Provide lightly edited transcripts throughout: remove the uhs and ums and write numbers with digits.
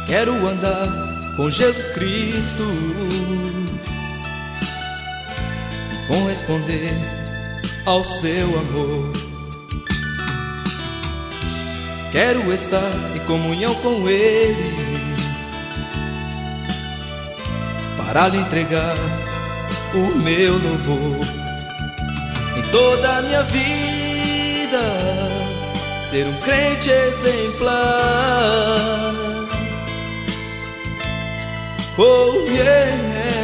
Quero andar com Jesus Cristo e corresponder ao seu amor. Quero estar em comunhão com Ele para lhe entregar o meu louvor. Em toda a minha vida ser um crente exemplar. Oh yeah,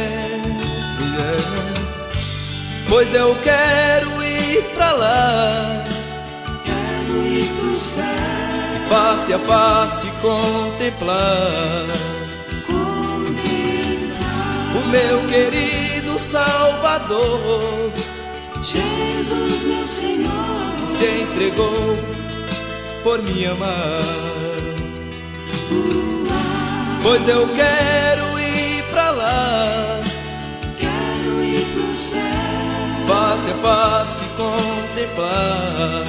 yeah. Pois eu quero ir pra lá, quero ir pro céu, e face a face contemplar o meu querido Salvador, Jesus meu Senhor, que se entregou por me amar. Pois eu quero ir pra lá, quero ir pro céu, face a face contemplar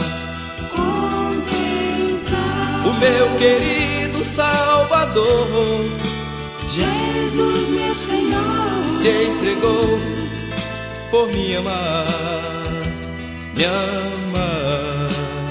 o meu querido Salvador, Jesus meu Senhor, se entregou por me amar, me amar.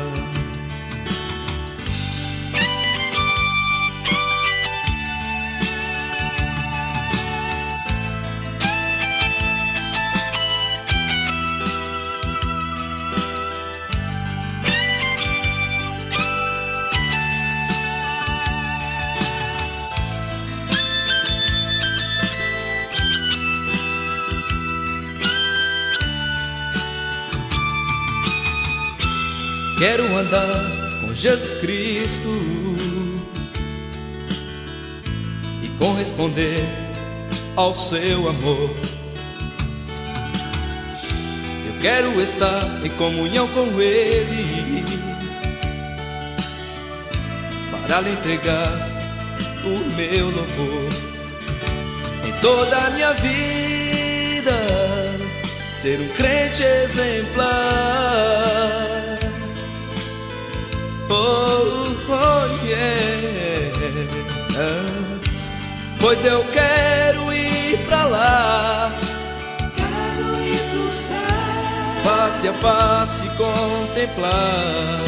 Quero andar com Jesus Cristo e corresponder ao seu amor. Eu quero estar em comunhão com Ele para lhe entregar o meu louvor. Em toda a minha vida ser um crente exemplar. Oh, oh yeah. Pois eu quero ir pra lá, quero ir pro céu, face a face contemplar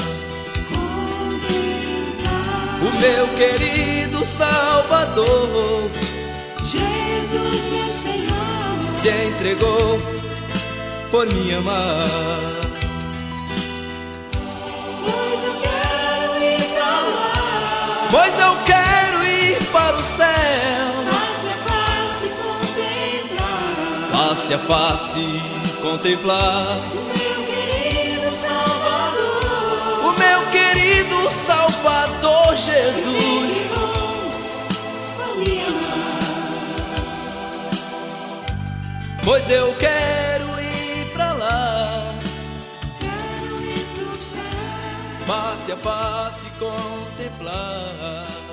o meu querido Salvador, Jesus meu Senhor, se entregou por me amar. Pois eu quero ir para o céu, face a face contemplar, face a face contemplar o meu querido Salvador, o meu querido Salvador Jesus, por me amar. pois eu quero ir pra lá, Quero ir pro céu, face a face contemplar